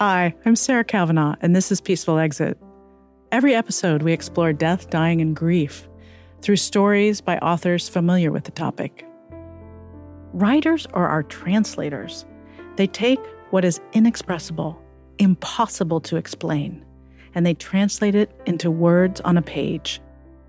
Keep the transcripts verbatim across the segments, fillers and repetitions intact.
Hi, I'm Sarah Kavanaugh, and this is Peaceful Exit. Every episode, we explore death, dying, and grief through stories by authors familiar with the topic. Writers are our translators. They take what is inexpressible, impossible to explain, and they translate it into words on a page.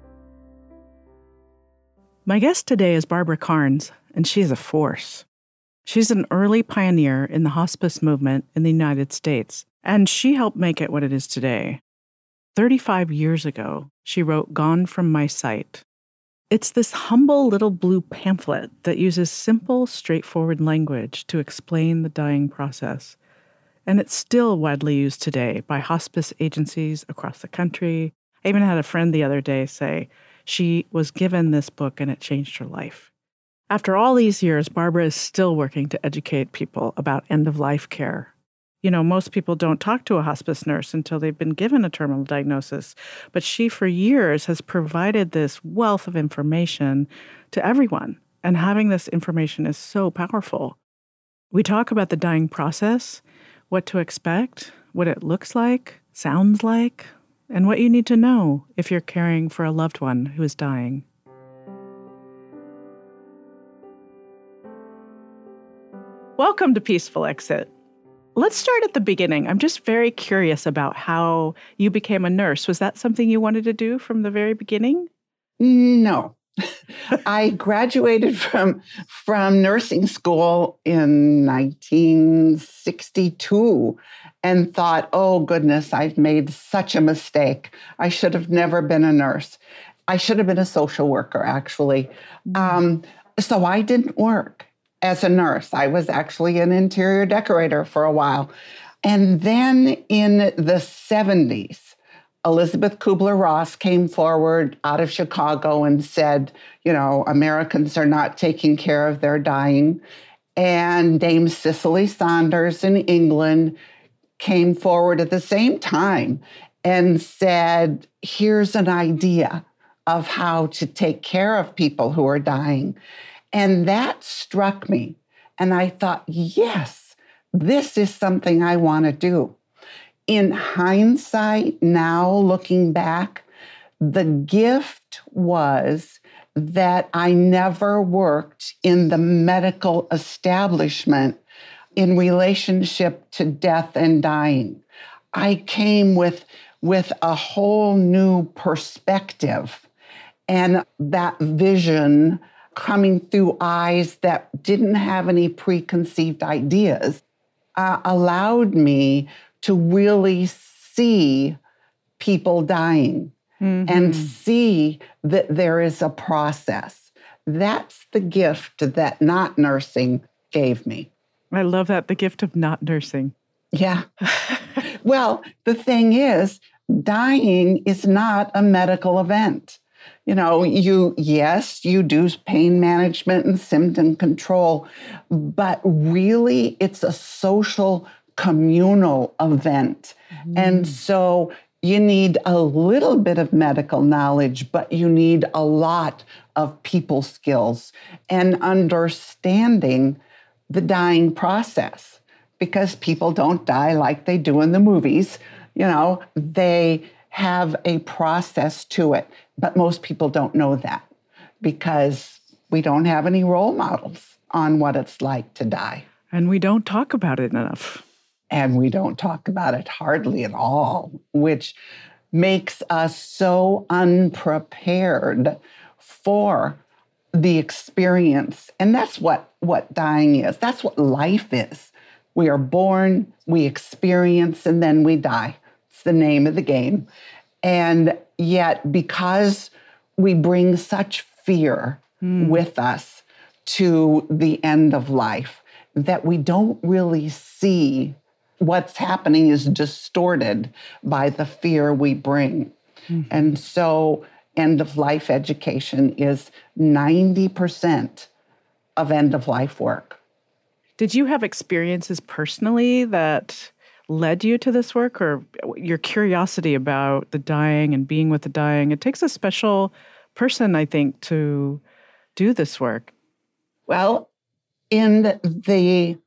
My guest today is Barbara Carnes, and she is a force. She's an early pioneer in the hospice movement in the United States, and she helped make it what it is today. thirty-five years ago, she wrote Gone From My Sight. It's this humble little blue pamphlet that uses simple, straightforward language to explain the dying process. And it's still widely used today by hospice agencies across the country. I even had a friend the other day say she was given this book and it changed her life. After all these years, Barbara is still working to educate people about end-of-life care. You know, most people don't talk to a hospice nurse until they've been given a terminal diagnosis, but she for years has provided this wealth of information to everyone, and having this information is so powerful. We talk about the dying process, what to expect, what it looks like, sounds like, and what you need to know if you're caring for a loved one who is dying. Welcome to Peaceful Exit. Let's start at the beginning. I'm just very curious about how you became a nurse. Was that something you wanted to do from the very beginning? No. I graduated from, from nursing school in nineteen sixty-two and thought, oh, goodness, I've made such a mistake. I should have never been a nurse. I should have been a social worker, actually. Um, so I didn't work as a nurse. I was actually an interior decorator for a while. And then in the seventies, Elizabeth Kubler-Ross came forward out of Chicago and said, you know, Americans are not taking care of their dying. And Dame Cicely Saunders in England came forward at the same time and said, here's an idea of how to take care of people who are dying. And that struck me. And I thought, yes, this is something I want to do. In hindsight, now looking back, the gift was that I never worked in the medical establishment in relationship to death and dying. I came with, with a whole new perspective, and that vision coming through eyes that didn't have any preconceived ideas, uh, allowed me to really see people dying mm-hmm. and see that there is a process. That's the gift that not nursing gave me. I love that, the gift of not nursing. Yeah. Well, the thing is, dying is not a medical event. You know, you, yes, you do pain management and symptom control, but really it's a social communal event. Mm. And so you need a little bit of medical knowledge, but you need a lot of people skills and understanding the dying process, because people don't die like they do in the movies. You know, they have a process to it. But most people don't know that because we don't have any role models on what it's like to die. And we don't talk about it enough. And we don't talk about it hardly at all, which makes us so unprepared for the experience. And that's what, what dying is. That's what life is. We are born, we experience, and then we die. It's the name of the game. And yet, because we bring such fear mm. with us to the end of life, that we don't really see what's happening is distorted by the fear we bring. Mm. And so end-of-life education is ninety percent of end-of-life work. Did you have experiences personally that led you to this work, or your curiosity about the dying and being with the dying? It takes a special person, I think, to do this work. Well, in the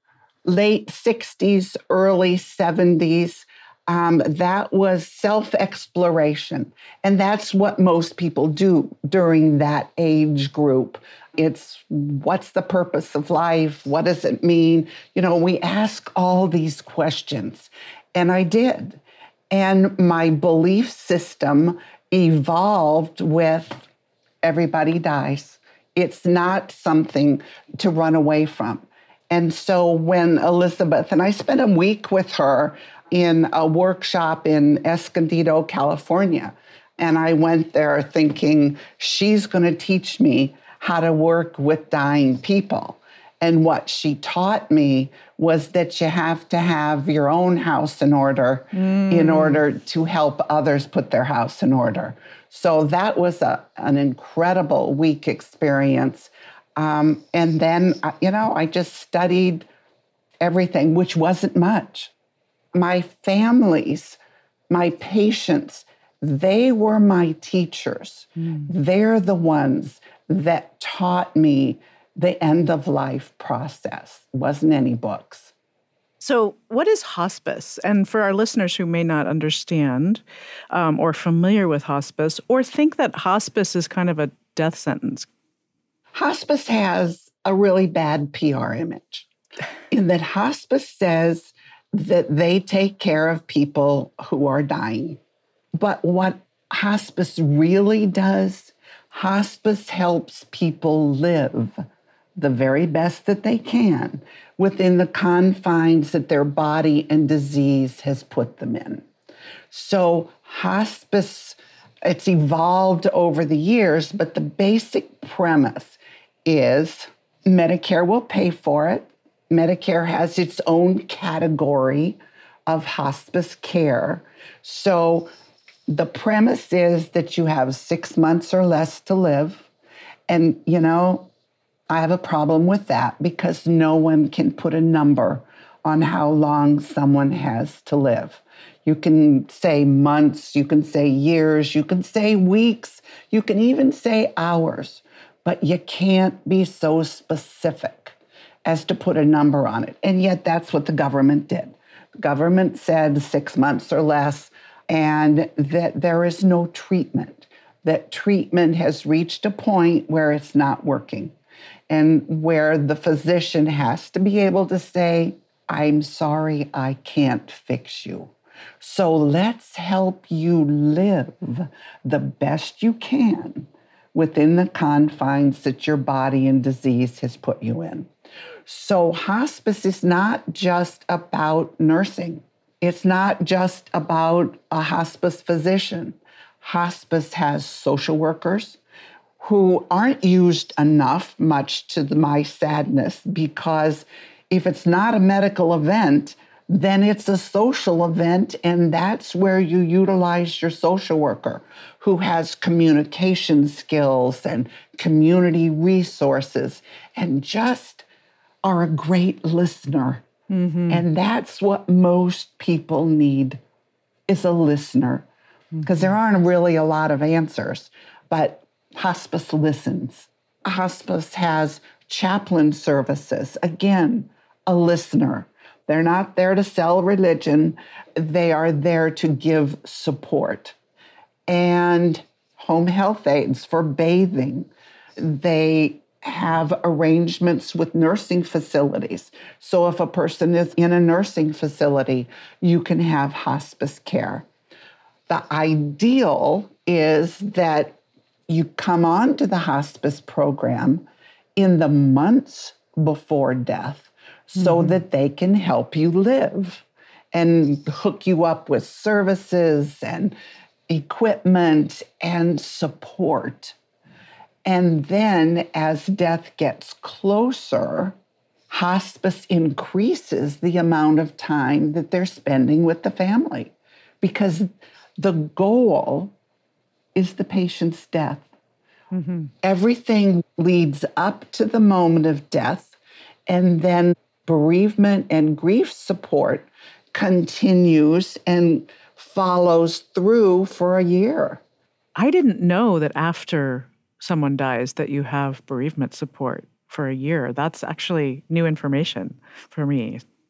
late sixties, early seventies. Um, that was self-exploration. And that's what most people do during that age group. It's what's the purpose of life? What does it mean? You know, we ask all these questions. And I did. And my belief system evolved with everybody dies. It's not something to run away from. And so when Elizabeth, and I spent a week with her in a workshop in Escondido, California, and I went there thinking she's going to teach me how to work with dying people. And what she taught me was that you have to have your own house in order mm. in order to help others put their house in order. So that was a, an incredible week experience. Um, and then, you know, I just studied everything, which wasn't much. My families, my patients, they were my teachers. Mm. They're the ones that taught me the end-of-life process. It wasn't any books. So what is hospice? And for our listeners who may not understand um, or familiar with hospice or think that hospice is kind of a death sentence. Hospice has a really bad P R image in that hospice says that they take care of people who are dying. But what hospice really does, hospice helps people live the very best that they can within the confines that their body and disease has put them in. So hospice, it's evolved over the years, but the basic premise is Medicare will pay for it. Medicare has its own category of hospice care. So the premise is that you have six months or less to live. And, you know, I have a problem with that because no one can put a number on how long someone has to live. You can say months, you can say years, you can say weeks, you can even say hours, but you can't be so specific as to put a number on it. And yet that's what the government did. The government said six months or less, and that there is no treatment, that treatment has reached a point where it's not working, and where the physician has to be able to say, I'm sorry, I can't fix you. So let's help you live the best you can within the confines that your body and disease has put you in. So hospice is not just about nursing. It's not just about a hospice physician. Hospice has social workers who aren't used enough, much to the, my sadness, because if it's not a medical event, then it's a social event, and that's where you utilize your social worker who has communication skills and community resources and just are a great listener. Mm-hmm. And that's what most people need, is a listener, because mm-hmm. there aren't really a lot of answers, but hospice listens. Hospice has chaplain services. Again, a listener. They're not there to sell religion. They are there to give support. And home health aides for bathing. They have arrangements with nursing facilities. So if a person is in a nursing facility, you can have hospice care. The ideal is that you come on to the hospice program in the months before death so mm-hmm. that they can help you live and hook you up with services and equipment and support. And then as death gets closer, hospice increases the amount of time that they're spending with the family, because the goal is the patient's death. Mm-hmm. Everything leads up to the moment of death, and then bereavement and grief support continues and follows through for a year. I didn't know that after someone dies that you have bereavement support for a year. That's actually new information for me.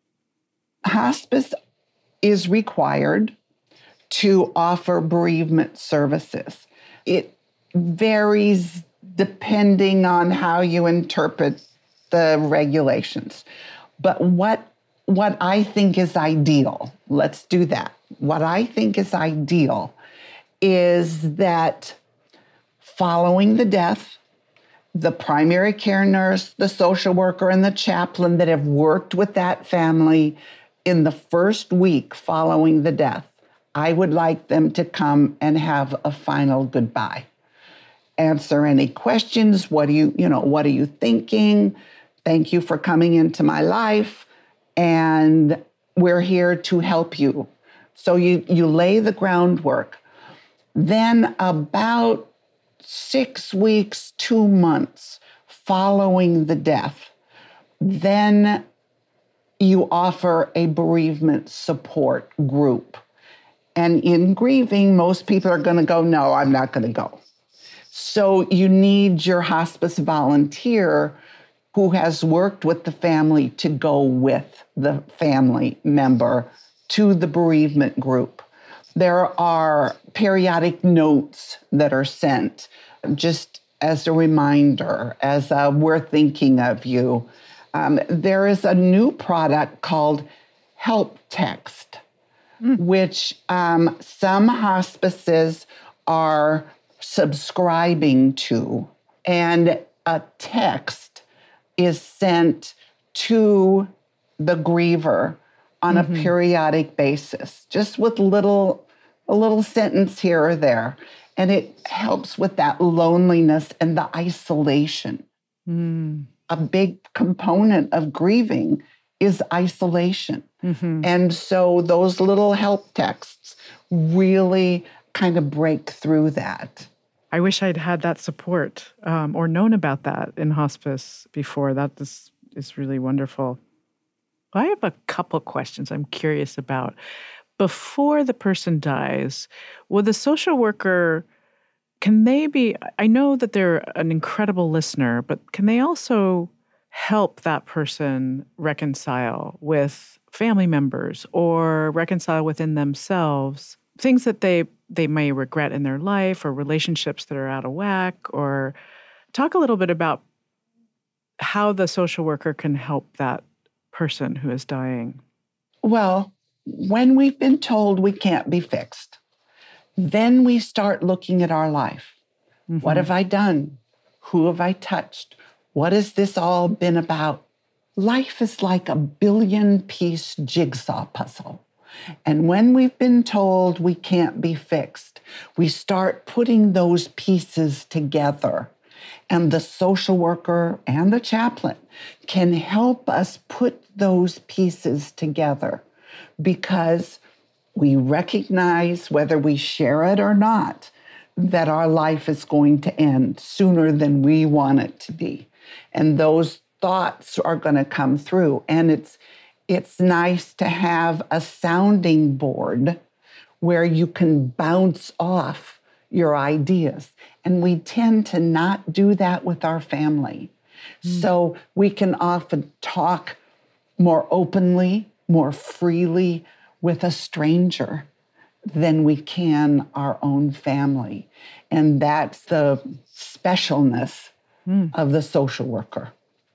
hospice is required to offer bereavement services. It varies depending on how you interpret the regulations. But what, what I think is ideal, let's do that. What I think is ideal is that following the death, the primary care nurse, the social worker, and the chaplain that have worked with that family in the first week following the death, I would like them to come and have a final goodbye. Answer any questions. What do you, you know, what are you thinking? Thank you for coming into my life, and we're here to help you. So you, you lay the groundwork. Then about six weeks, two months following the death, then you offer a bereavement support group. And in grieving, most people are going to go, no, I'm not going to go. So you need your hospice volunteer who has worked with the family to go with the family member to the bereavement group. There are periodic notes that are sent just as a reminder, as a, we're thinking of you. Um, there is a new product called Help Text, mm. which um, some hospices are subscribing to. And a text is sent to the griever on mm-hmm. a periodic basis, just with little, a little sentence here or there. And it helps with that loneliness and the isolation. Mm. A big component of grieving is isolation. Mm-hmm. And so those little help texts really kind of break through that. I wish I'd had that support um, or known about that in hospice before. That is, is really wonderful. I have a couple questions I'm curious about. Before the person dies, will the social worker, can they be, I know that they're an incredible listener, but can they also help that person reconcile with family members or reconcile within themselves things that they they may regret in their life or relationships that are out of whack? Or talk a little bit about how the social worker can help that person who is dying. Well, when we've been told we can't be fixed, then we start looking at our life. Mm-hmm. What have I done? Who have I touched? What has this all been about? Life is like a billion-piece jigsaw puzzle. And when we've been told we can't be fixed, we start putting those pieces together. And the social worker and the chaplain can help us put those pieces together because we recognize, whether we share it or not, that our life is going to end sooner than we want it to be. And those thoughts are going to come through. And it's it's nice to have a sounding board where you can bounce off your ideas. And we tend to not do that with our family. Mm. So we can often talk more openly, more freely with a stranger than we can our own family. And that's the specialness mm. of the social worker.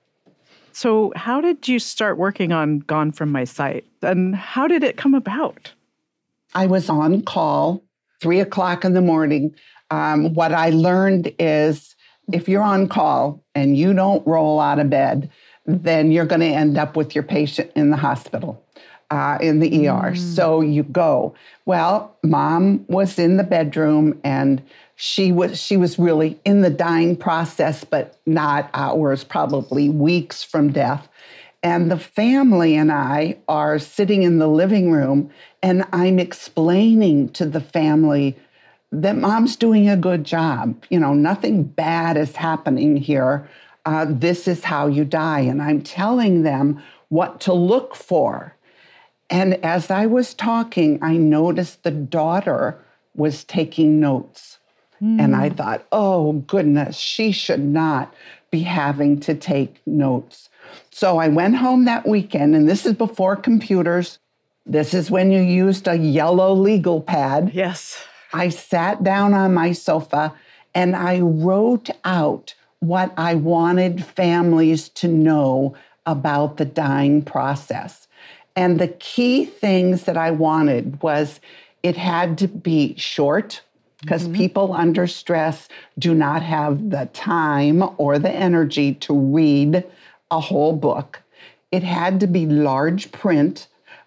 So how did you start working on Gone From My Sight? And how did it come about? I was on call, three o'clock in the morning. Um, what I learned is if you're on call and you don't roll out of bed, then you're going to end up with your patient in the hospital, uh, in the E R. Mm. So you go. Well, Mom was in the bedroom and She was she was really in the dying process, but not hours, probably weeks from death. And the family and I are sitting in the living room, and I'm explaining to the family that Mom's doing a good job. You know, nothing bad is happening here. Uh, this is how you die. And I'm telling them what to look for. And as I was talking, I noticed the daughter was taking notes. And I thought, oh, goodness, she should not be having to take notes. So I went home that weekend, and this is before computers. This is when you used a yellow legal pad. Yes. I sat down on my sofa and I wrote out what I wanted families to know about the dying process. And the key things that I wanted was it had to be short, because mm-hmm. people under stress do not have the time or the energy to read a whole book. It had to be large print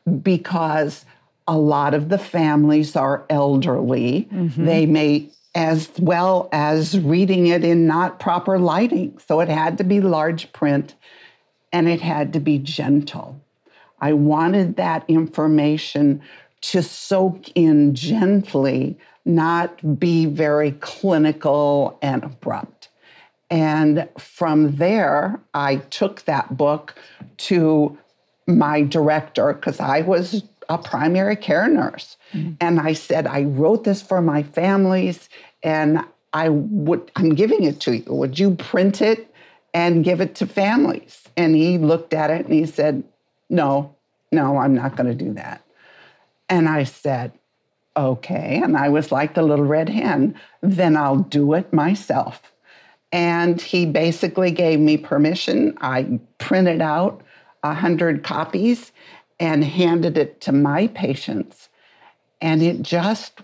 because a lot of the families are elderly. Mm-hmm. They may, as well as reading it in not proper lighting. So it had to be large print and it had to be gentle. I wanted that information to soak in gently, not be very clinical and abrupt. And from there, I took that book to my director, because I was a primary care nurse. Mm-hmm. And I said, I wrote this for my families, and I would, I'm giving it to you. Would you print it and give it to families? And he looked at it and he said, no, no, I'm not going to do that. And I said, okay. And I was like the little red hen, then I'll do it myself. And he basically gave me permission. I printed out a hundred copies and handed it to my patients. And it just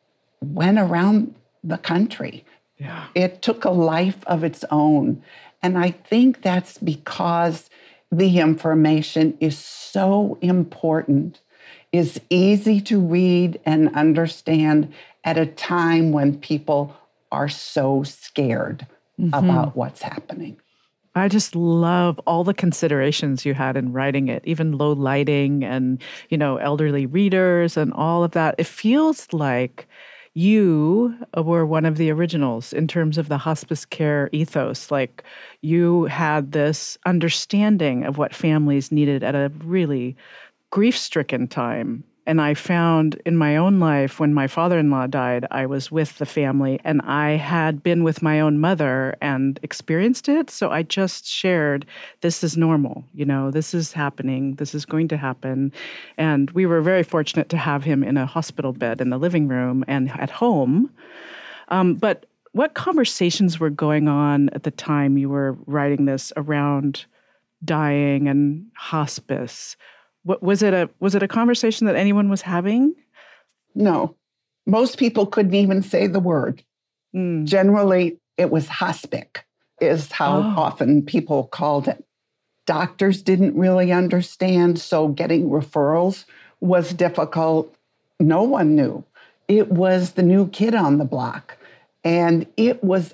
went around the country. Yeah. It took a life of its own. And I think that's because the information is so important, is easy to read and understand at a time when people are so scared mm-hmm. about what's happening. I just love all the considerations you had in writing it, even low lighting and, you know, elderly readers and all of that. It feels like you were one of the originals in terms of the hospice care ethos. Like you had this understanding of what families needed at a really grief-stricken time. And I found in my own life, when my father-in-law died, I was with the family and I had been with my own mother and experienced it. So I just shared, this is normal, you know, this is happening, this is going to happen. And we were very fortunate to have him in a hospital bed in the living room and at home. Um, but what conversations were going on at the time you were writing this around dying and hospice? What, was it a was it a conversation that anyone was having? No. Most people couldn't even say the word. Mm. Generally, it was hospic, is how oh. often people called it. Doctors didn't really understand, so getting referrals was difficult. No one knew. It was the new kid on the block, and it was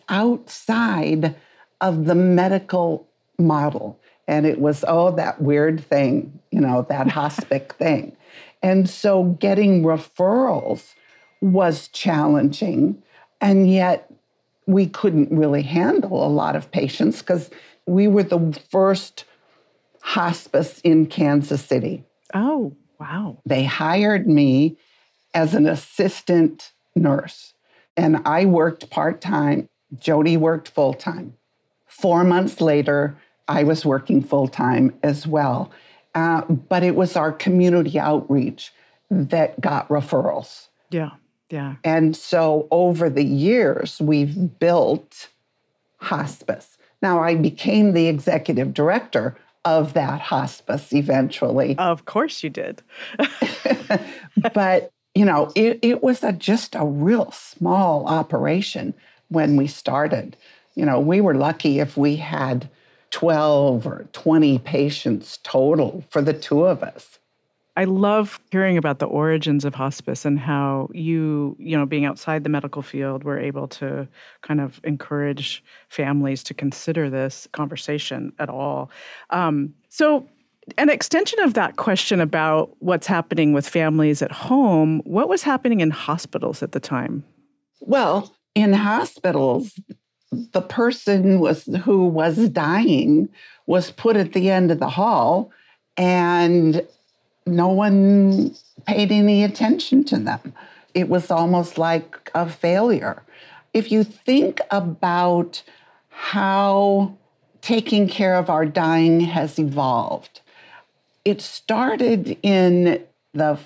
outside of the medical model. And it was, oh, that weird thing, you know, that hospic thing. And so getting referrals was challenging. And yet we couldn't really handle a lot of patients because we were the first hospice in Kansas City. Oh, wow. They hired me as an assistant nurse. And I worked part-time. Jody worked full-time. Four months later, I was working full-time as well. Uh, but it was our community outreach that got referrals. Yeah, yeah. And so over the years, we've built hospice. Now, I became the executive director of that hospice eventually. Of course you did. But, you know, it, it was a, just a real small operation when we started. You know, we were lucky if we had twelve or twenty patients total for the two of us. I love hearing about the origins of hospice and how you, you know, being outside the medical field, were able to kind of encourage families to consider this conversation at all. Um, so an extension of that question about what's happening with families at home, what was happening in hospitals at the time? Well, in hospitals, the person was who was dying was put at the end of the hall, and no one paid any attention to them. It was almost like a failure. If you think about how taking care of our dying has evolved, it started in the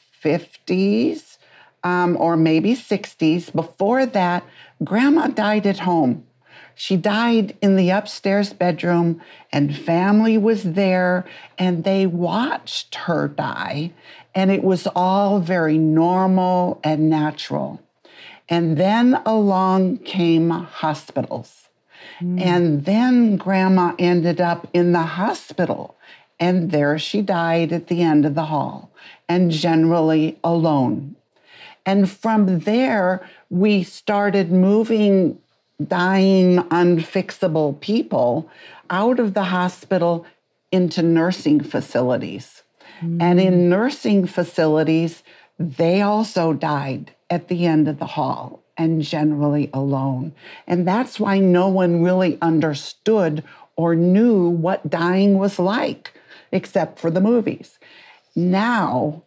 fifties um, or maybe sixties. Before that, Grandma died at home. She died in the upstairs bedroom, and family was there, and they watched her die, and it was all very normal and natural. And then along came hospitals. Mm. And then Grandma ended up in the hospital, and there she died at the end of the hall, and generally alone. And from there, we started moving dying, unfixable people out of the hospital into nursing facilities. Mm. And in nursing facilities, they also died at the end of the hall and generally alone. And that's why no one really understood or knew what dying was like, except for the movies. Now,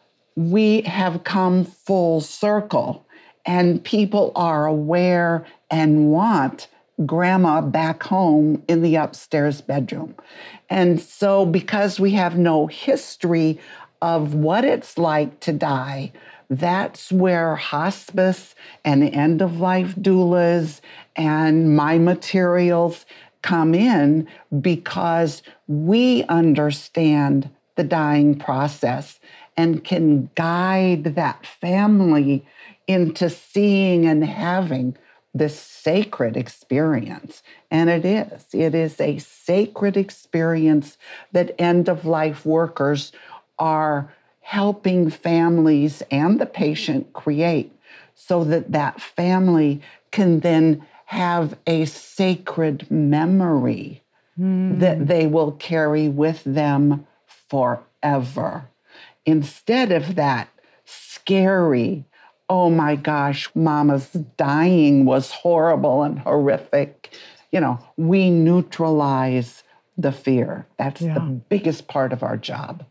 we have come full circle, and people are aware and want Grandma back home in the upstairs bedroom. And so because we have no history of what it's like to die, that's where hospice and end-of-life doulas and my materials come in, because we understand the dying process and can guide that family into seeing and having this sacred experience. And it is. It is a sacred experience that end-of-life workers are helping families and the patient create, so that that family can then have a sacred memory mm. that they will carry with them forever. Instead of that scary, oh my gosh, Mama's dying was horrible and horrific. You know, we neutralize the fear. That's yeah. the biggest part of our job.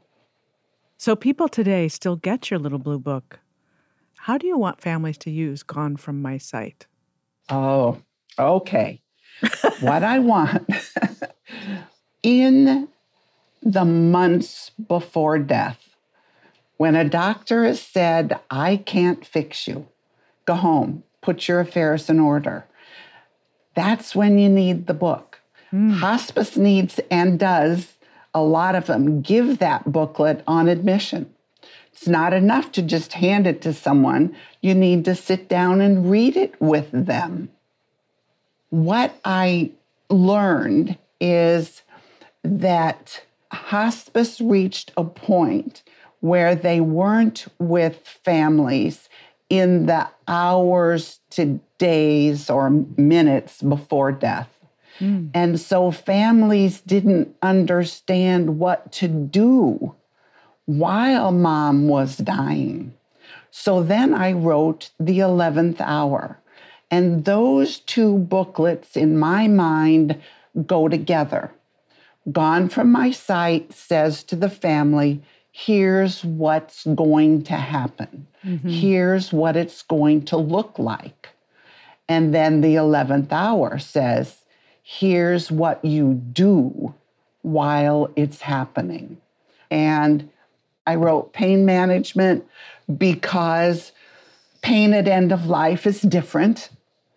So people today still get your little blue book. How do you want families to use Gone From My Sight? Oh, okay. What I want in the months before death, when a doctor has said, I can't fix you, go home, put your affairs in order, that's when you need the book. Mm. Hospice needs and does, a lot of them, give that booklet on admission. It's not enough to just hand it to someone. You need to sit down and read it with them. What I learned is that hospice reached a point where they weren't with families in the hours to days or minutes before death. Mm. And so families didn't understand what to do while Mom was dying. So then I wrote The eleventh Hour. And those two booklets, in my mind, go together. Gone From My Sight says to the family, here's what's going to happen. Mm-hmm. Here's what it's going to look like. And then The eleventh Hour says, here's what you do while it's happening. And I wrote pain management because pain at end of life is different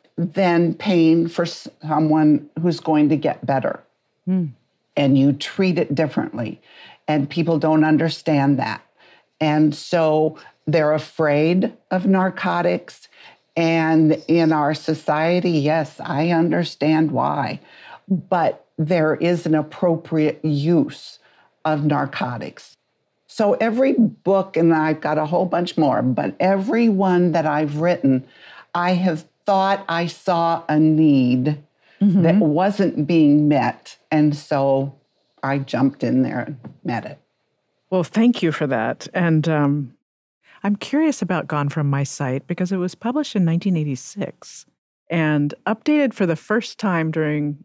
than pain for someone who's going to get better. Mm. And you treat it differently. And people don't understand that. And so they're afraid of narcotics. And in our society, yes, I understand why. But there is an appropriate use of narcotics. So every book, and I've got a whole bunch more, but every one that I've written, I have thought I saw a need mm-hmm. that wasn't being met. And so I jumped in there and met it. Well, thank you for that. And um, I'm curious about Gone From My Sight because it was published in nineteen eighty-six and updated for the first time during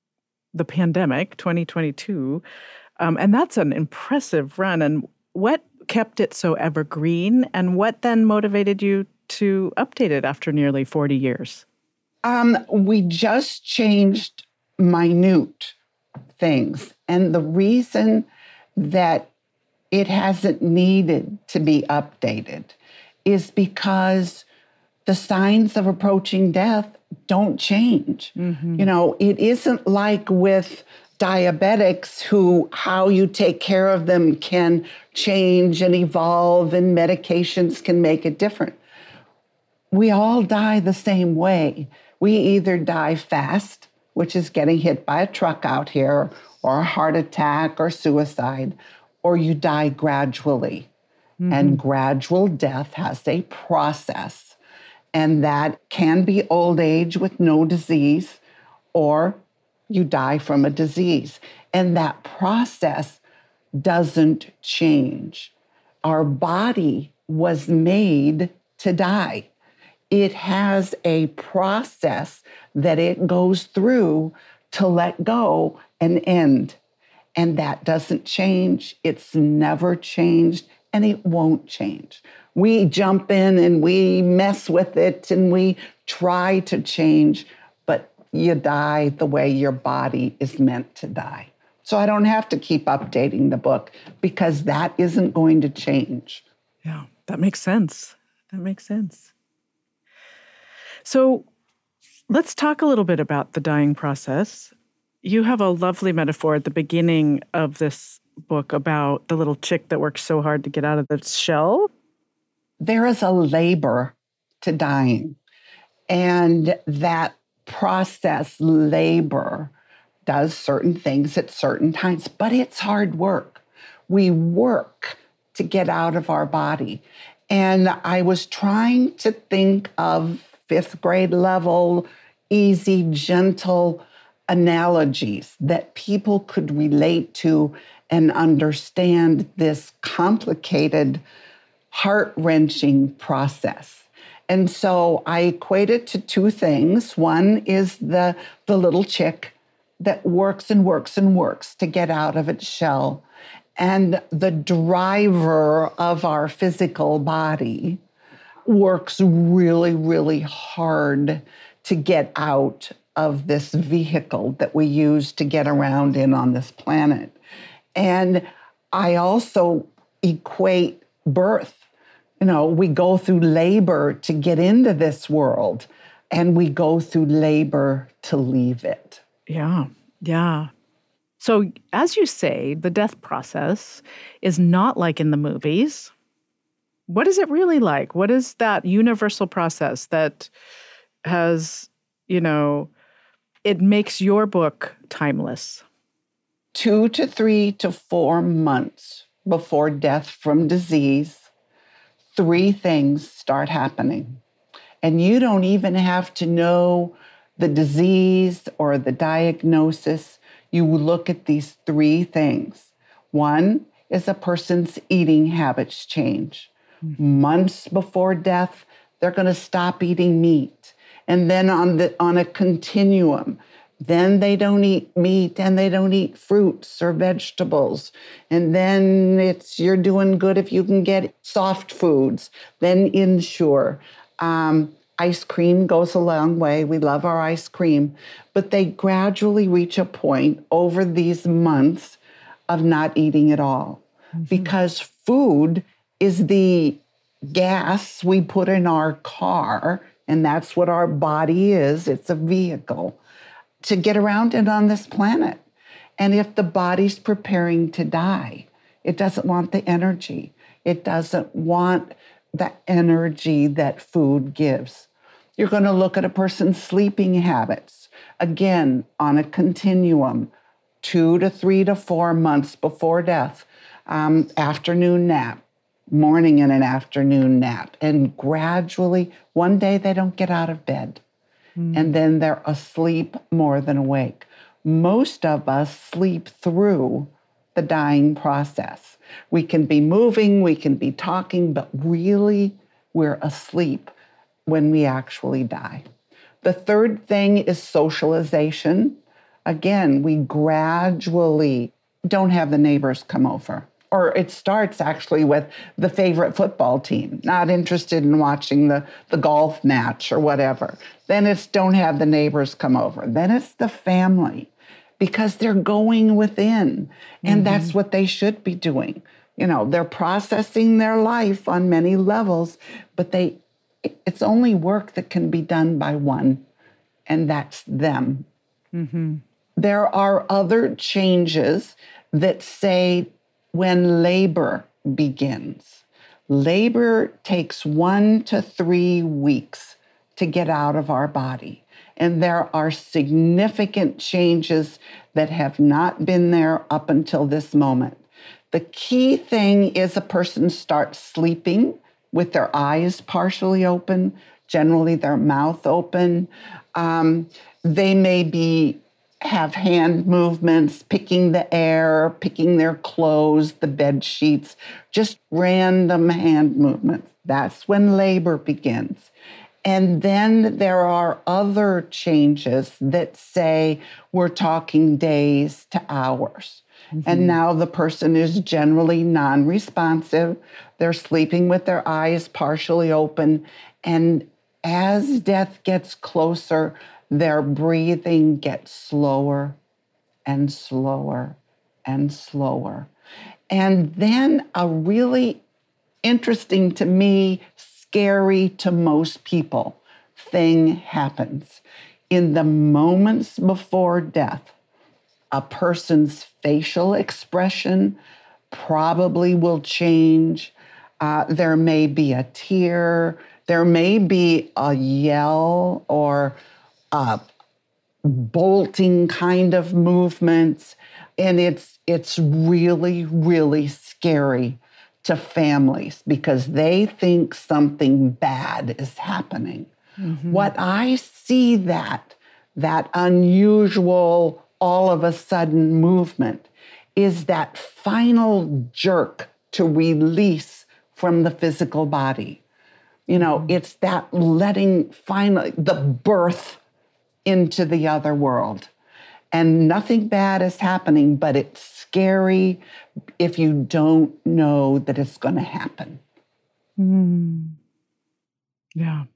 the pandemic, twenty twenty-two. Um, and that's an impressive run. And what kept it so evergreen, and what then motivated you to update it after nearly forty years? Um, we just changed minute things. And the reason that it hasn't needed to be updated is because the signs of approaching death don't change. Mm-hmm. You know, it isn't like with diabetics who how you take care of them can change and evolve and medications can make it different. We all die the same way. We either die fast, which is getting hit by a truck out here, or a heart attack or suicide, or you die gradually. Mm-hmm. And gradual death has a process. And that can be old age with no disease, or you die from a disease. And that process doesn't change. Our body was made to die. It has a process that it goes through to let go and end. And that doesn't change. It's never changed, and it won't change. We jump in and we mess with it and we try to change, but you die the way your body is meant to die. So I don't have to keep updating the book because that isn't going to change. Yeah, that makes sense. That makes sense. So let's talk a little bit about the dying process. You have a lovely metaphor at the beginning of this book about the little chick that works so hard to get out of the shell. There is a labor to dying, and that process, labor, does certain things at certain times, but it's hard work. We work to get out of our body. And I was trying to think of fifth grade level, easy, gentle analogies that people could relate to and understand this complicated, heart-wrenching process. And so I equate it to two things. One is the, the little chick that works and works and works to get out of its shell. And the driver of our physical body works really, really hard to get out of this vehicle that we use to get around in on this planet. And I also equate birth. You know, we go through labor to get into this world, and we go through labor to leave it. Yeah, yeah. So as you say, the death process is not like in the movies. What is it really like? What is that universal process that has, you know, it makes your book timeless? Two to three to four months before death from disease, three things start happening. And you don't even have to know the disease or the diagnosis. You look at these three things. One is a person's eating habits change. Mm-hmm. Months before death, they're going to stop eating meat. And then on the on a continuum, then they don't eat meat and they don't eat fruits or vegetables. And then it's you're doing good if you can get soft foods. Then Ensure. Um, ice cream goes a long way. We love our ice cream. But they gradually reach a point over these months of not eating at all. Mm-hmm. Because food is the gas we put in our car, and that's what our body is. It's a vehicle to get around and on this planet. And if the body's preparing to die, it doesn't want the energy. It doesn't want the energy that food gives. You're going to look at a person's sleeping habits. Again, on a continuum, two to three to four months before death, um, afternoon nap, morning and an afternoon nap. And gradually, one day they don't get out of bed. Mm. And then they're asleep more than awake. Most of us sleep through the dying process. We can be moving, we can be talking, but really we're asleep when we actually die. The third thing is socialization. Again, we gradually don't have the neighbors come over. Or it starts actually with the favorite football team, not interested in watching the, the golf match or whatever. Then it's don't have the neighbors come over. Then it's the family, because they're going within. And mm-hmm. that's what they should be doing. You know, they're processing their life on many levels, but they it's only work that can be done by one, and that's them. Mm-hmm. There are other changes that say when labor begins. Labor takes one to three weeks to get out of our body. And there are significant changes that have not been there up until this moment. The key thing is a person starts sleeping with their eyes partially open, generally their mouth open. Um, they may be have hand movements, picking the air, picking their clothes, the bed sheets, just random hand movements. That's when labor begins. And then there are other changes that say we're talking days to hours. Mm-hmm. And now the person is generally non-responsive. They're sleeping with their eyes partially open. And as death gets closer, their breathing gets slower and slower and slower. And then a really interesting to me, scary to most people thing happens. In the moments before death, a person's facial expression probably will change. Uh, there may be a tear. There may be a yell or a bolting kind of movements. And it's it's really, really scary to families because they think something bad is happening. Mm-hmm. What I see that, that unusual, all of a sudden movement is that final jerk to release from the physical body. You know, mm-hmm. It's that letting finally, the birth into the other world. And nothing bad is happening, but it's scary if you don't know that it's going to happen. Mm. Yeah.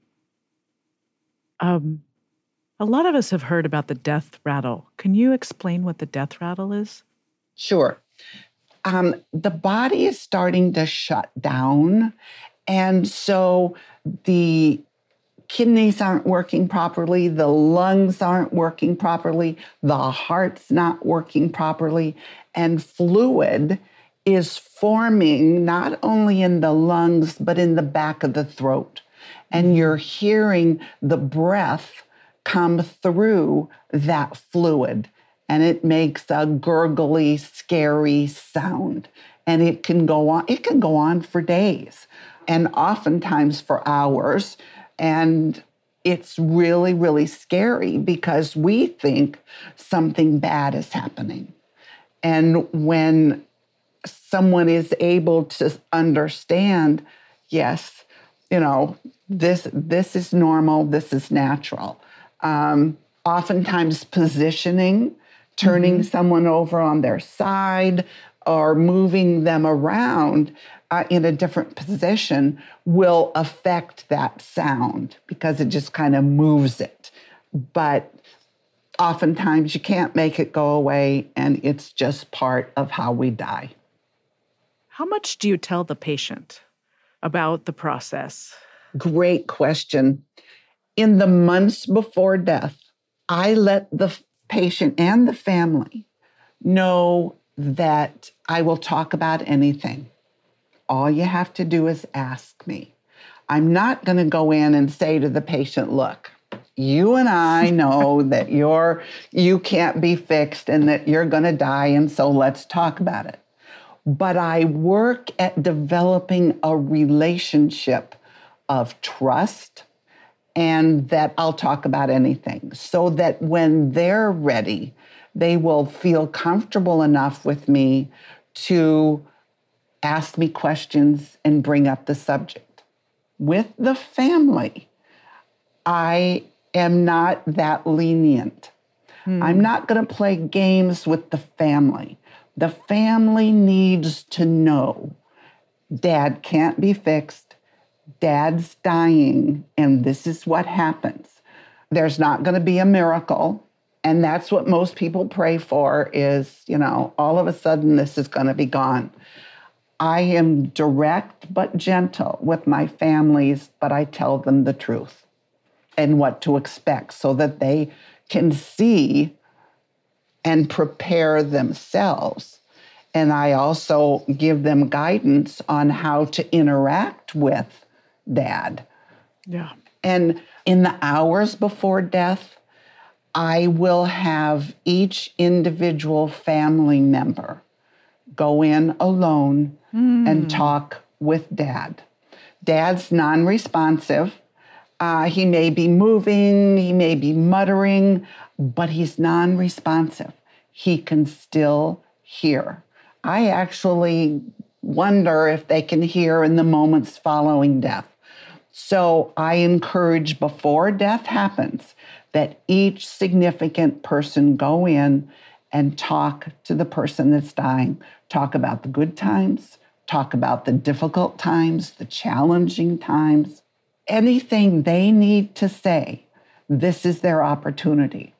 Um, a lot of us have heard about the death rattle. Can you explain what the death rattle is? Sure. Um, the body is starting to shut down. And so the kidneys aren't working properly, the lungs aren't working properly, the heart's not working properly, and fluid is forming not only in the lungs, but in the back of the throat. And you're hearing the breath come through that fluid, and it makes a gurgly, scary sound. And it can go on, it can go on for days, and oftentimes for hours. And it's really, really scary because we think something bad is happening. And when someone is able to understand, yes, you know, this, this is normal, this is natural. Um, oftentimes positioning, turning mm-hmm. someone over on their side or moving them around Uh, in a different position will affect that sound because it just kind of moves it. But oftentimes you can't make it go away, and it's just part of how we die. How much do you tell the patient about the process? Great question. In the months before death, I let the patient and the family know that I will talk about anything. All you have to do is ask me. I'm not going to go in and say to the patient, look, you and I know that you're, you can't be fixed and that you're going to die, and so let's talk about it. But I work at developing a relationship of trust and that I'll talk about anything so that when they're ready, they will feel comfortable enough with me to ask me questions and bring up the subject. With the family, I am not that lenient. Hmm. I'm not going to play games with the family. The family needs to know Dad can't be fixed. Dad's dying, and this is what happens. There's not going to be a miracle. And that's what most people pray for is, you know, all of a sudden this is going to be gone. I am direct but gentle with my families, but I tell them the truth and what to expect so that they can see and prepare themselves. And I also give them guidance on how to interact with Dad. Yeah. And in the hours before death, I will have each individual family member go in alone mm. and talk with Dad. Dad's non-responsive. Uh, he may be moving, he may be muttering, but he's non-responsive. He can still hear. I actually wonder if they can hear in the moments following death. So I encourage before death happens that each significant person go in and talk to the person that's dying. Talk about the good times, talk about the difficult times, the challenging times. Anything they need to say, this is their opportunity.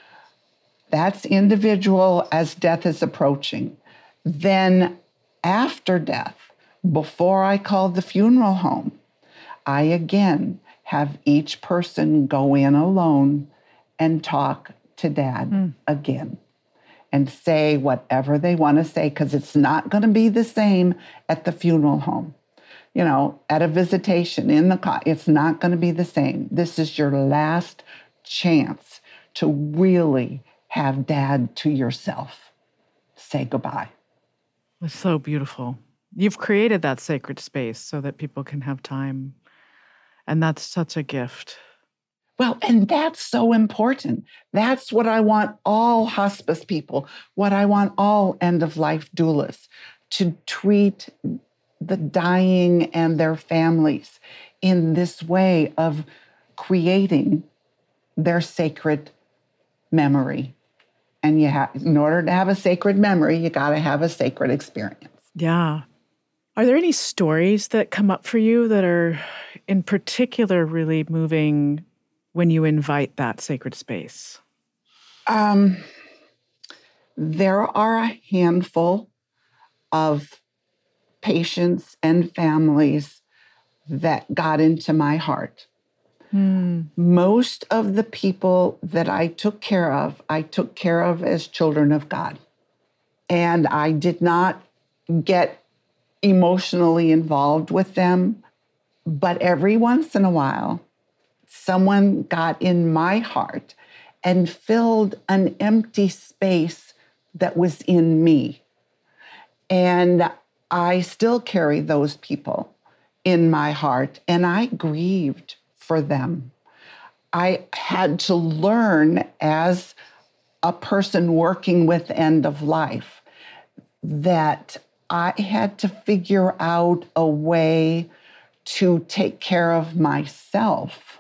That's individual as death is approaching. Then after death, before I call the funeral home, I again have each person go in alone and talk to Dad mm. again and say whatever they want to say, because it's not going to be the same at the funeral home. You know, at a visitation in the car, it's not going to be the same. This is your last chance to really have Dad to yourself. Say goodbye. It's so beautiful. You've created that sacred space so that people can have time. And that's such a gift. Well, and that's so important. That's what I want all hospice people, what I want all end-of-life doulas to treat the dying and their families in this way of creating their sacred memory. And you have, in order to have a sacred memory, you got to have a sacred experience. Yeah. Are there any stories that come up for you that are in particular really moving when you invite that sacred space? Um, there are a handful of patients and families that got into my heart. Hmm. Most of the people that I took care of, I took care of as children of God. And I did not get emotionally involved with them. But every once in a while, someone got in my heart and filled an empty space that was in me. And I still carry those people in my heart, and I grieved for them. I had to learn as a person working with end of life that I had to figure out a way to take care of myself.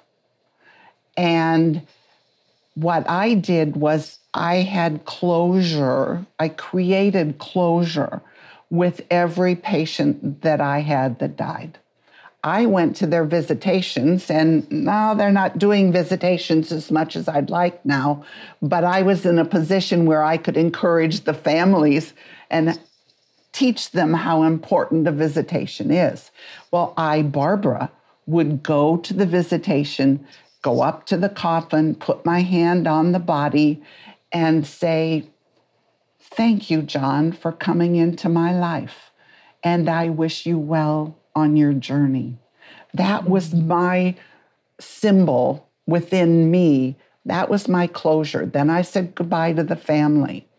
And what I did was I had closure. I created closure with every patient that I had that died. I went to their visitations, and now they're not doing visitations as much as I'd like now, but I was in a position where I could encourage the families and teach them how important a visitation is. Well, I, Barbara, would go to the visitation, go up to the coffin, put my hand on the body, and say, "Thank you, John, for coming into my life, and I wish you well on your journey." That was my symbol within me. That was my closure. Then I said goodbye to the family.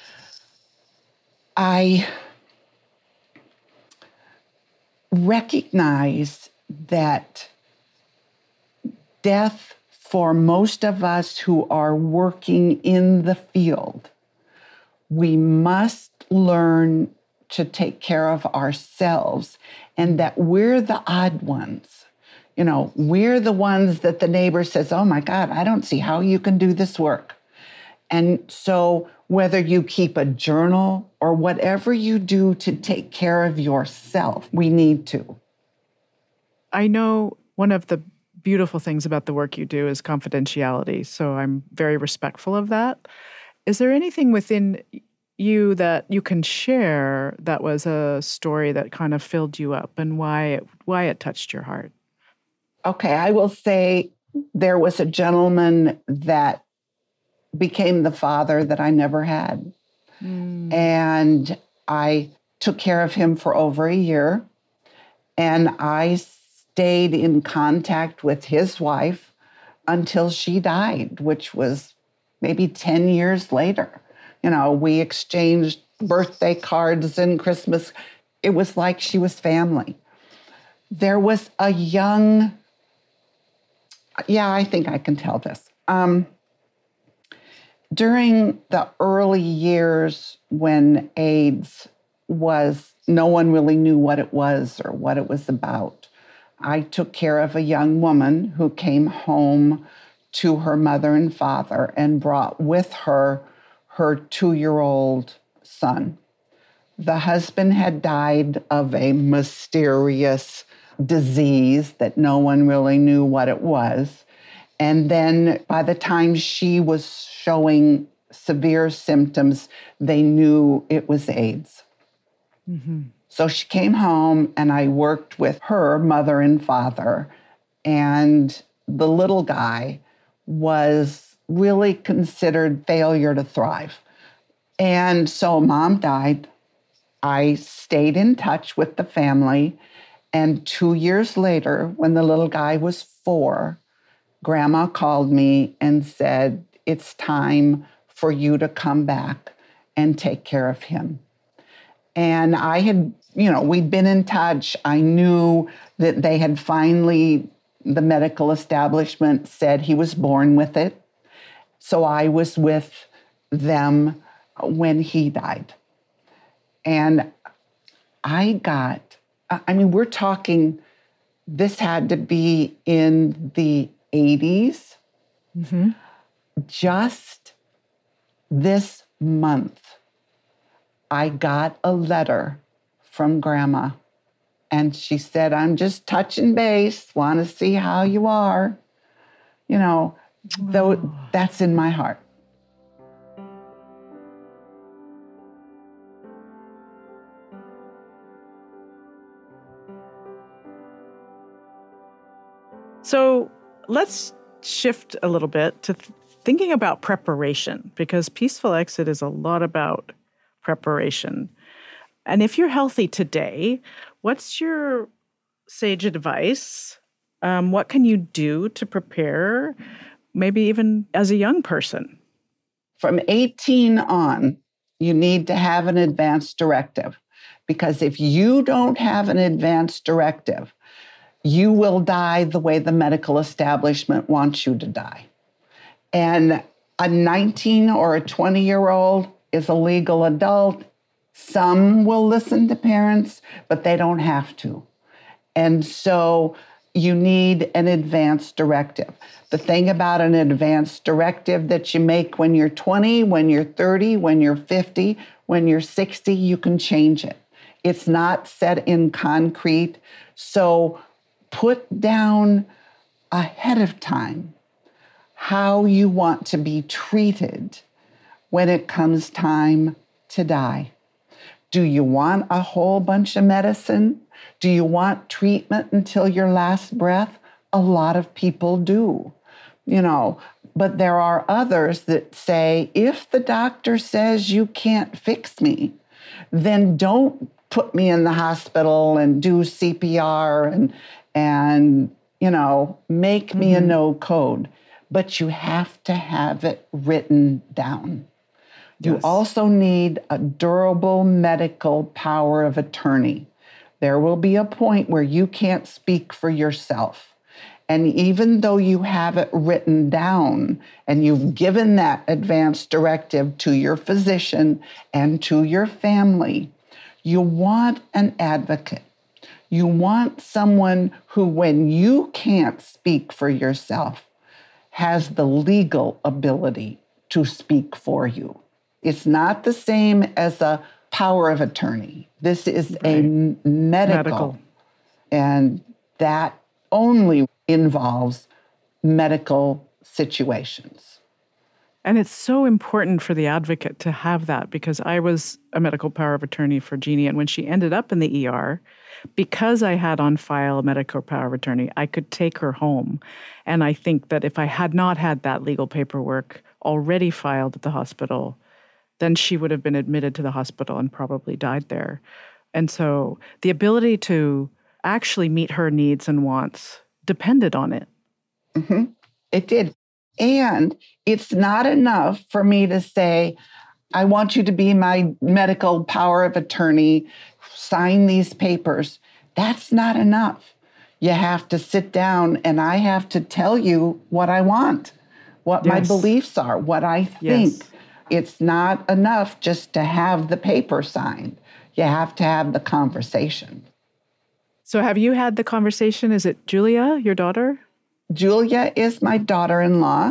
I recognize that death, for most of us who are working in the field, we must learn to take care of ourselves, and that we're the odd ones. You know, we're the ones that the neighbor says, "Oh my God, I don't see how you can do this work." And so whether you keep a journal or whatever you do to take care of yourself, we need to. I know one of the beautiful things about the work you do is confidentiality, so I'm very respectful of that. Is there anything within you that you can share that was a story that kind of filled you up and why it, why it touched your heart? Okay, I will say there was a gentleman that became the father that I never had. Mm. And I took care of him for over a year. And I stayed in contact with his wife until she died, which was maybe ten years later. You know, we exchanged birthday cards and Christmas. It was like she was family. There was a young, yeah, I think I can tell this. Um, during the early years when AIDS was, no one really knew what it was or what it was about. I took care of a young woman who came home to her mother and father and brought with her her two-year-old son. The husband had died of a mysterious disease that no one really knew what it was. And then by the time she was showing severe symptoms, they knew it was AIDS. Mm-hmm. So she came home and I worked with her mother and father. And the little guy was really considered failure to thrive. And so mom died. I stayed in touch with the family. And two years later, when the little guy was four, Grandma called me and said, it's time for you to come back and take care of him. And I had, you know, we'd been in touch. I knew that they had finally, the medical establishment said he was born with it. So I was with them when he died. And I got, I mean, we're talking, this had to be in the eighties. Mm-hmm. Just this month, I got a letter from Grandma. And she said, I'm just touching base, want to see how you are. You know, wow. Though that's in my heart. So let's shift a little bit to th- thinking about preparation, because Peaceful Exit is a lot about preparation. And if you're healthy today, what's your sage advice? Um, what can you do to prepare, maybe even as a young person? From eighteen on, you need to have an advance directive, because if you don't have an advance directive, you will die the way the medical establishment wants you to die. And a nineteen or a twenty-year-old is a legal adult. Some will listen to parents, but they don't have to. And so you need an advance directive. The thing about an advance directive that you make when you're twenty, when you're thirty, when you're fifty, when you're sixty, you can change it. It's not set in concrete. So put down ahead of time how you want to be treated when it comes time to die. Do you want a whole bunch of medicine? Do you want treatment until your last breath? A lot of people do, you know, but there are others that say, if the doctor says you can't fix me, then don't put me in the hospital and do C P R and, and you know, make me mm-hmm. a no code. But you have to have it written down. You yes. also need a durable medical power of attorney. There will be a point where you can't speak for yourself. And even though you have it written down and you've given that advance directive to your physician and to your family, you want an advocate. You want someone who, when you can't speak for yourself, has the legal ability to speak for you. It's not the same as a power of attorney. This is right. a medical, medical, and that only involves medical situations. And it's so important for the advocate to have that, because I was a medical power of attorney for Jeannie. And when she ended up in the E R, because I had on file a medical power of attorney, I could take her home. And I think that if I had not had that legal paperwork already filed at the hospital, then she would have been admitted to the hospital and probably died there. And so the ability to actually meet her needs and wants depended on it. Mm-hmm. It did. And it's not enough for me to say, I want you to be my medical power of attorney, sign these papers. That's not enough. You have to sit down and I have to tell you what I want, what yes. my beliefs are, what I think. Yes. It's not enough just to have the paper signed. You have to have the conversation. So have you had the conversation? Is it Julia, your daughter? Julia is my daughter-in-law,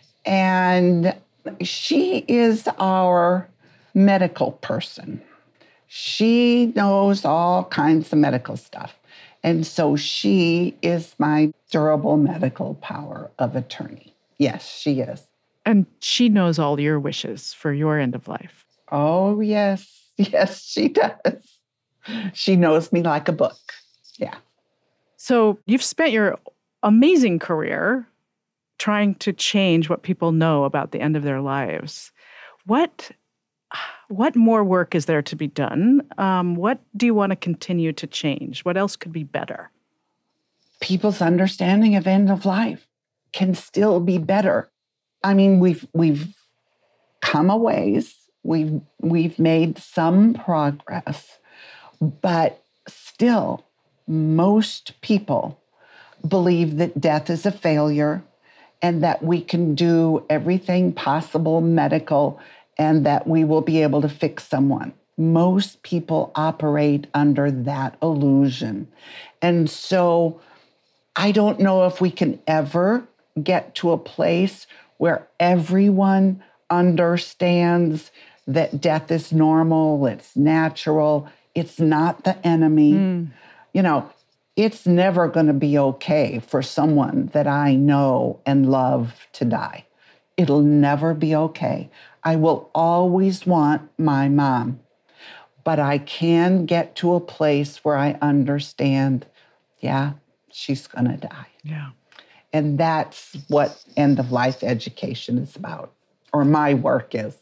and she is our medical person. She knows all kinds of medical stuff. And so she is my durable medical power of attorney. Yes, she is. And she knows all your wishes for your end of life. Oh, yes. Yes, she does. She knows me like a book. Yeah. So you've spent your amazing career trying to change what people know about the end of their lives. What what more work is there to be done? Um, what do you want to continue to change? What else could be better? People's understanding of end of life can still be better. I mean, we've we've come a ways. We've we've made some progress, but still, most people believe that death is a failure and that we can do everything possible medical and that we will be able to fix someone. Most people operate under that illusion. And so I don't know if we can ever get to a place where everyone understands that death is normal, it's natural, it's not the enemy. Mm. You know, it's never going to be okay for someone that I know and love to die. It'll never be okay. I will always want my mom, but I can get to a place where I understand, yeah, she's going to die. Yeah. And that's what end-of-life education is about, or my work is.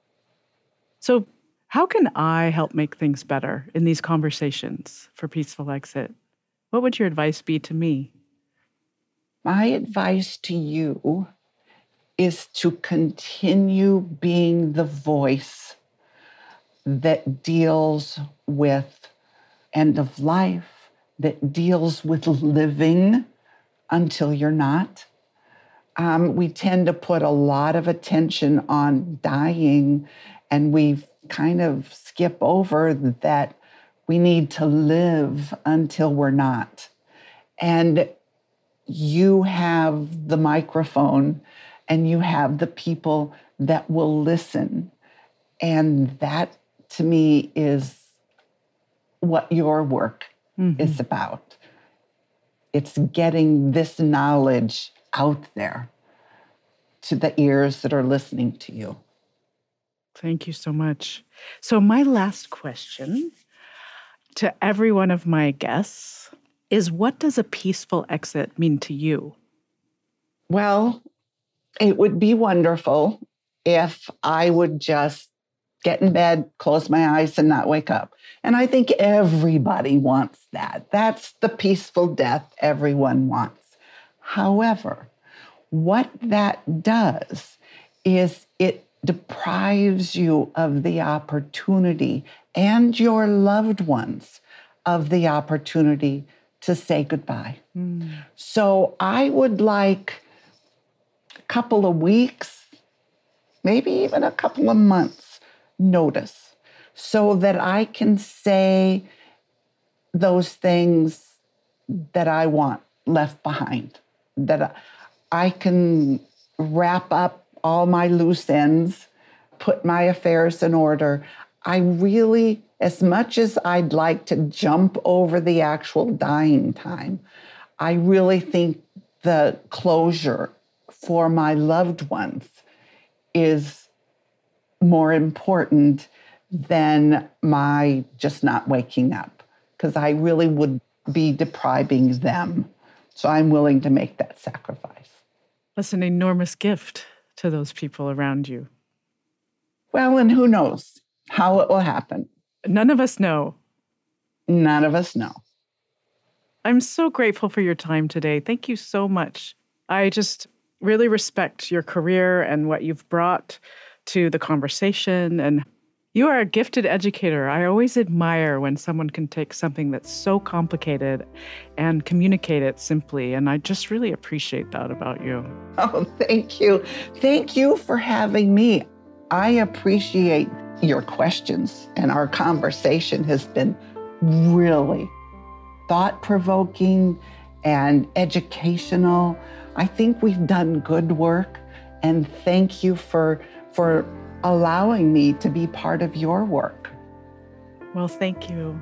So how can I help make things better in these conversations for Peaceful Exit? What would your advice be to me? My advice to you is to continue being the voice that deals with end of life, that deals with living until you're not. Um, we tend to put a lot of attention on dying, and we kind of skip over that we need to live until we're not. And you have the microphone and you have the people that will listen. And that, to me, is what your work mm-hmm. is about. It's getting this knowledge out there to the ears that are listening to you. Thank you so much. So my last question to every one of my guests is, what does a peaceful exit mean to you? Well, it would be wonderful if I would just get in bed, close my eyes, and not wake up. And I think everybody wants that. That's the peaceful death everyone wants. However, what that does is it deprives you of the opportunity, and your loved ones of the opportunity to say goodbye. Mm. So I would like a couple of weeks, maybe even a couple of months notice, so that I can say those things that I want left behind, that I can wrap up all my loose ends, put my affairs in order. I really, as much as I'd like to jump over the actual dying time, I really think the closure for my loved ones is more important than my just not waking up, because I really would be depriving them. So I'm willing to make that sacrifice. That's an enormous gift to those people around you. Well, and who knows how it will happen? None of us know. None of us know. I'm so grateful for your time today. Thank you so much. I just really respect your career and what you've brought to the conversation. And you are a gifted educator. I always admire when someone can take something that's so complicated and communicate it simply. And I just really appreciate that about you. Oh, thank you. Thank you for having me. I appreciate your questions, and our conversation has been really thought-provoking and educational. I think we've done good work, and thank you for, for allowing me to be part of your work. Well, thank you.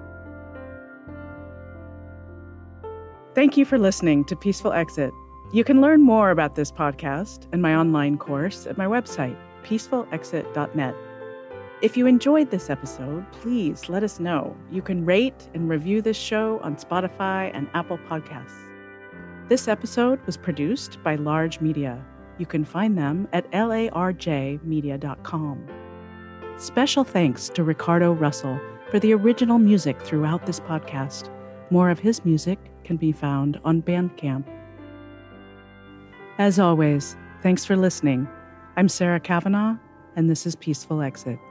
Thank you for listening to Peaceful Exit. You can learn more about this podcast and my online course at my website, peaceful exit dot net. If you enjoyed this episode, please let us know. You can rate and review this show on Spotify and Apple Podcasts. This episode was produced by Large Media. You can find them at L A R J media dot com. Special thanks to Ricardo Russell for the original music throughout this podcast. More of his music can be found on Bandcamp. As always, thanks for listening. I'm Sarah Kavanaugh, and this is Peaceful Exit.